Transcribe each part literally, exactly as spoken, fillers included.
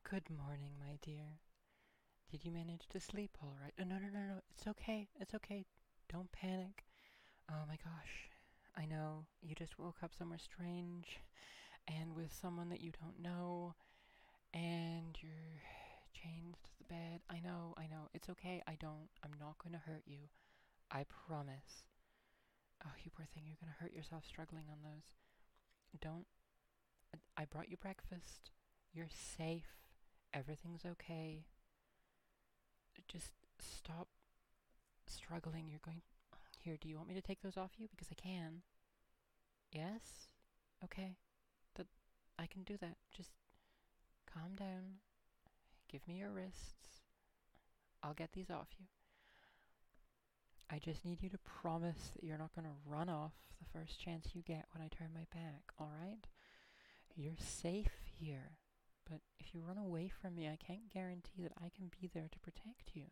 Good morning, my dear. Did you manage to sleep all right? Oh, no, no, no, no. It's okay. It's okay. Don't panic. Oh my gosh. I know you just woke up somewhere strange and with someone that you don't know and you're chained to the bed. I know, I know. It's okay. I don't. I'm not going to hurt you. I promise. Oh, you poor thing. You're going to hurt yourself struggling on those. Don't. I brought you breakfast. You're safe. Everything's okay. Just stop struggling. You're going... Here, do you want me to take those off you? Because I can. Yes? Okay. That I can do that. Just calm down. Give me your wrists. I'll get these off you. I just need you to promise that you're not going to run off the first chance you get when I turn my back, alright? You're safe here. But if you run away from me, I can't guarantee that I can be there to protect you.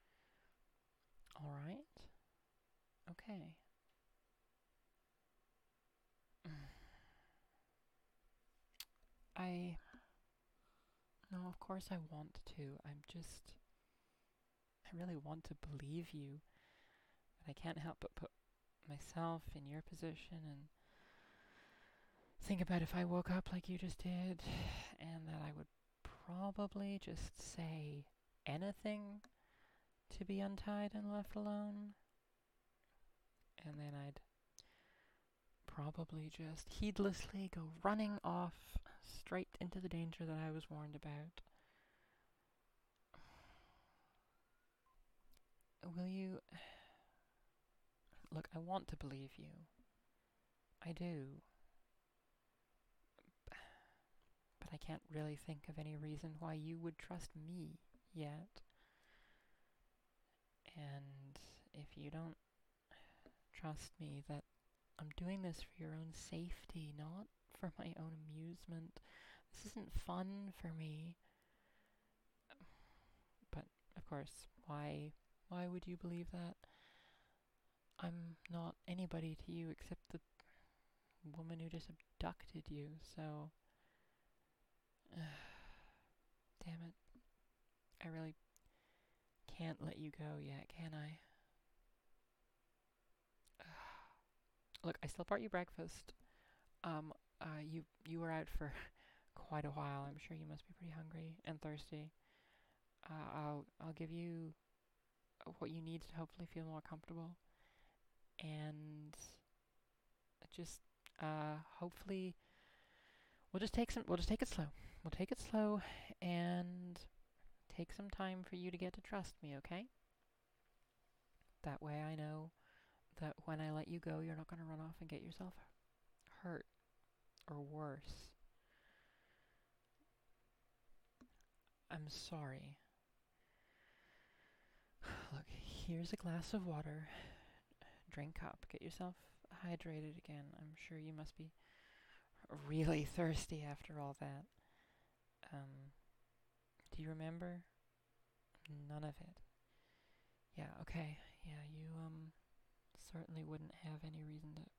Alright? Okay. I... No, of course I want to. I'm just... I really want to believe you. But I can't help but put myself in your position and think about if I woke up like you just did, and that I would probably just say anything to be untied and left alone. And then I'd probably just heedlessly go running off straight into the danger that I was warned about. Will you... Look, I want to believe you. I do. But I can't really think of any reason why you would trust me yet. And if you don't trust me that I'm doing this for your own safety, not for my own amusement. This isn't fun for me. But, of course, why why would you believe that? I'm not anybody to you except the woman who just abducted you, so... Uh, damn it. I really can't let you go yet, can I? Look, I still brought you breakfast. Um, uh, you you were out for quite a while. I'm sure you must be pretty hungry and thirsty. Uh, I'll I'll give you what you need to hopefully feel more comfortable, and just uh, hopefully we'll just take some. We'll just take it slow. We'll take it slow, and take some time for you to get to trust me. Okay? That way, I know that when I let you go, you're not going to run off and get yourself hurt. Or worse. I'm sorry. Look, here's a glass of water. Drink up. Get yourself hydrated again. I'm sure you must be really thirsty after all that. Um, do you remember? None of it. Yeah, okay. Yeah, you, um, certainly wouldn't have any reason to...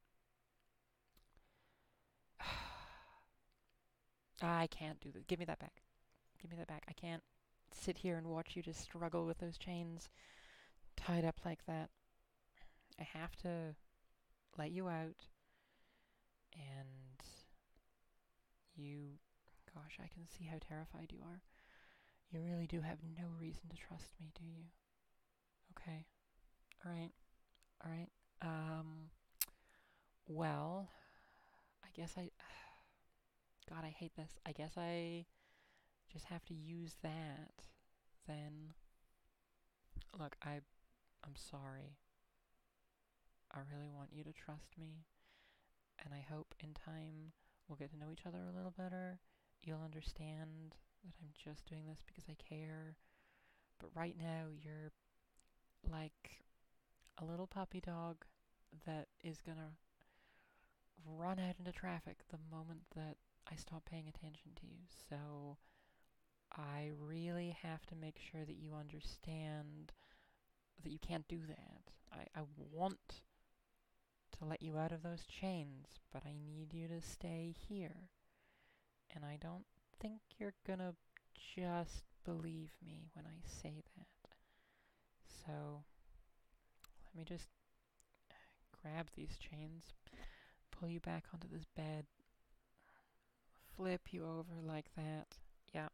I can't do this. Give me that back. Give me that back. I can't sit here and watch you just struggle with those chains tied up like that. I have to let you out. And you... Gosh, I can see how terrified you are. You really do have no reason to trust me, do you? Okay. Alright. Alright. Um... Well... I guess I... God, I hate this. I guess I just have to use that, then. Look, I, I'm sorry. I really want you to trust me, and I hope in time we'll get to know each other a little better. You'll understand that I'm just doing this because I care. But right now, you're like a little puppy dog that is gonna run out into traffic the moment that I stop paying attention to you, so I really have to make sure that you understand that you can't do that. I, I want to let you out of those chains, but I need you to stay here. And I don't think you're gonna just believe me when I say that. So, let me just grab these chains, pull you back onto this bed, flip you over like that. Yeah.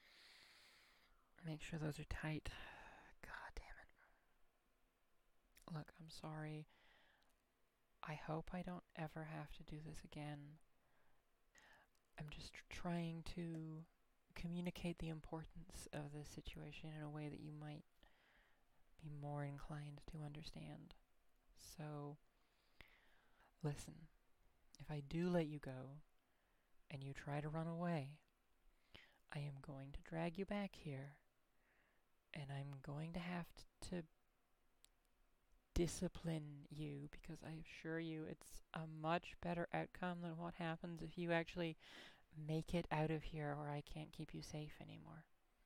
Make sure those are tight. God damn it. Look, I'm sorry. I hope I don't ever have to do this again. I'm just tr- trying to communicate the importance of this situation in a way that you might be more inclined to understand. So, listen, if I do let you go, and you try to run away, I am going to drag you back here, and I'm going to have t- to discipline you, because I assure you it's a much better outcome than what happens if you actually make it out of here where I can't keep you safe anymore.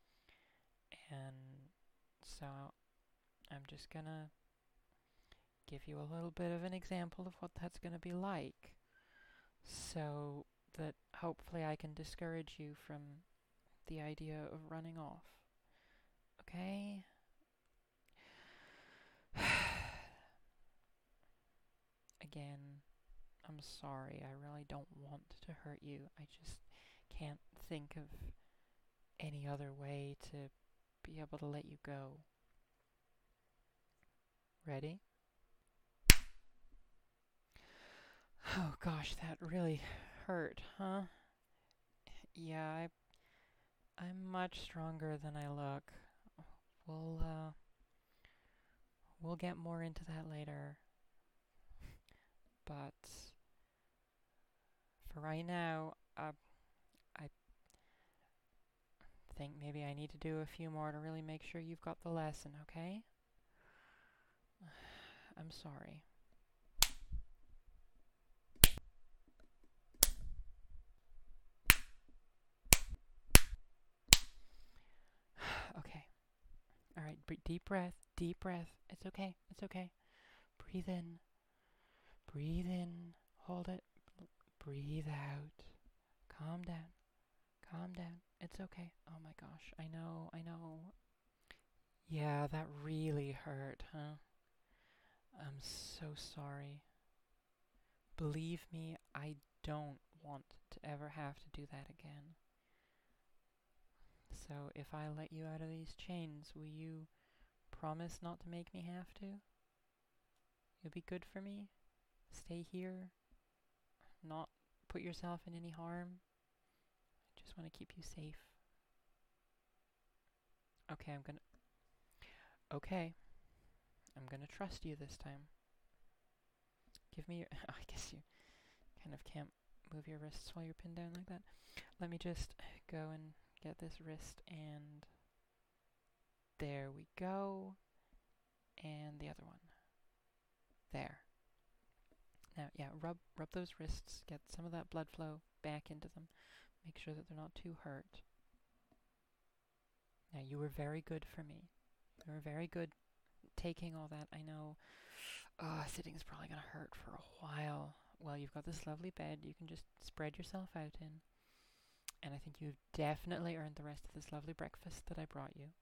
And so I'm just gonna give you a little bit of an example of what that's gonna be like, so that hopefully I can discourage you from the idea of running off. Okay? Again, I'm sorry. I really don't want to hurt you. I just can't think of any other way to be able to let you go. Ready? Oh gosh, that really hurt, huh? Yeah, I, I'm much stronger than I look. We'll, uh, we'll get more into that later. But for right now, uh, I think maybe I need to do a few more to really make sure you've got the lesson, okay? I'm sorry. Okay. All right, b- deep breath, deep breath. It's okay, it's okay. Breathe in, breathe in, hold it, breathe out. Calm down, calm down. It's okay. Oh my gosh, I know, I know. Yeah, that really hurt, huh? I'm so sorry. Believe me, I don't want to ever have to do that again. So if I let you out of these chains, will you promise not to make me have to? You'll be good for me? Stay here? Not put yourself in any harm? I just want to keep you safe. Okay, I'm gonna... Okay. I'm gonna trust you this time. Give me your... I guess you kind of can't move your wrists while you're pinned down like that. Let me just go and get this wrist, and... There we go. And the other one. There. Now, yeah, rub rub those wrists, get some of that blood flow back into them. Make sure that they're not too hurt. Now, you were very good for me. You were very good taking all that. I know uh, sitting is probably going to hurt for a while. Well, you've got this lovely bed you can just spread yourself out in. And I think you've definitely earned the rest of this lovely breakfast that I brought you.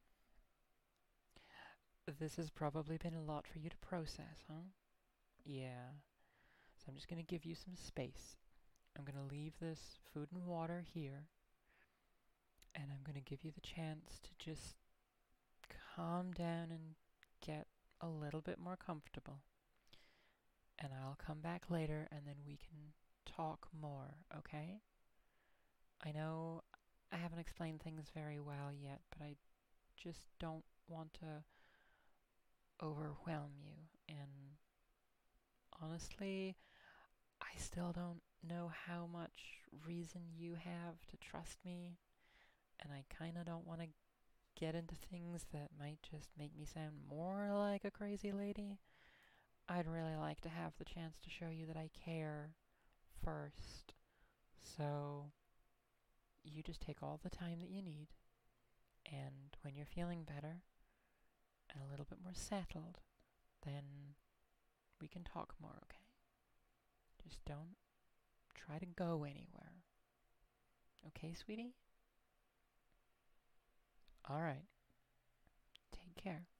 This has probably been a lot for you to process, huh? Yeah. So I'm just going to give you some space. I'm going to leave this food and water here. And I'm going to give you the chance to just calm down and get a little bit more comfortable. And I'll come back later and then we can talk more, okay? I know I haven't explained things very well yet, but I just don't want to overwhelm you. And honestly, I still don't know how much reason you have to trust me. And I kind of don't want to get into things that might just make me sound more like a crazy lady. I'd really like to have the chance to show you that I care first. So you just take all the time that you need, and when you're feeling better and a little bit more settled, then we can talk more, okay? Just don't try to go anywhere. Okay, sweetie? All right. Take care.